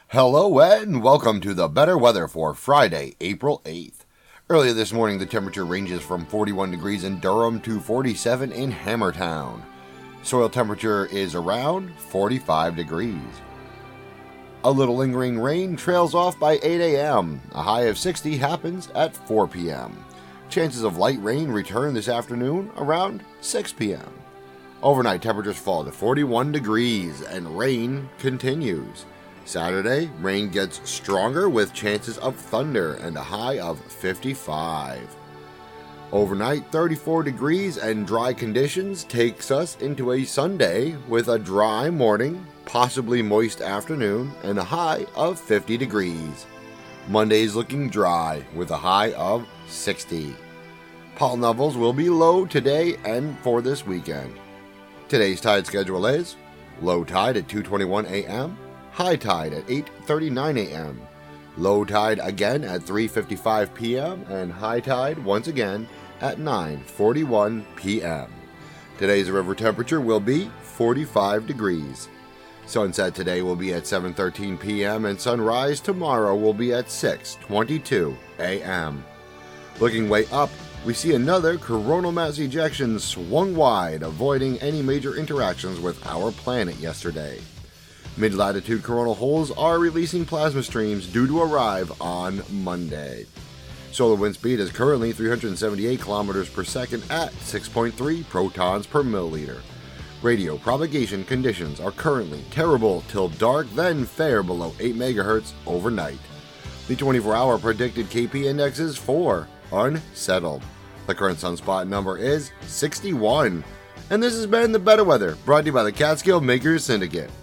Hello and welcome to the better weather for Friday, April 8th. Earlier this morning, the temperature ranges from 41 degrees in Durham to 47 in Hammertown. Soil temperature is around 45 degrees. A little lingering rain trails off by 8 a.m. A high of 60 happens at 4 p.m. Chances of light rain return this afternoon around 6 p.m. Overnight temperatures fall to 41 degrees and rain continues. Saturday, rain gets stronger with chances of thunder and a high of 55. Overnight, 34 degrees and dry conditions takes us into a Sunday with a dry morning, possibly moist afternoon, and a high of 50 degrees. Monday is looking dry with a high of 60. Pollen levels will be low today and for this weekend. Today's tide schedule is low tide at 2:21 a.m., high tide at 8:39 a.m., low tide again at 3:55 p.m., and high tide once again at 9:41 p.m. Today's river temperature will be 45 degrees. Sunset today will be at 7:13 p.m. and sunrise tomorrow will be at 6:22 a.m. Looking way up, we see another coronal mass ejection swung wide, avoiding any major interactions with our planet yesterday. Mid-latitude coronal holes are releasing plasma streams due to arrive on Monday. Solar wind speed is currently 378 kilometers per second at 6.3 protons per milliliter. Radio propagation conditions are currently terrible till dark, then fair below 8 megahertz overnight. The 24-hour predicted KP index is 4, unsettled. The current sunspot number is 61. And this has been the Better Weather, brought to you by the Catskill Makers Syndicate.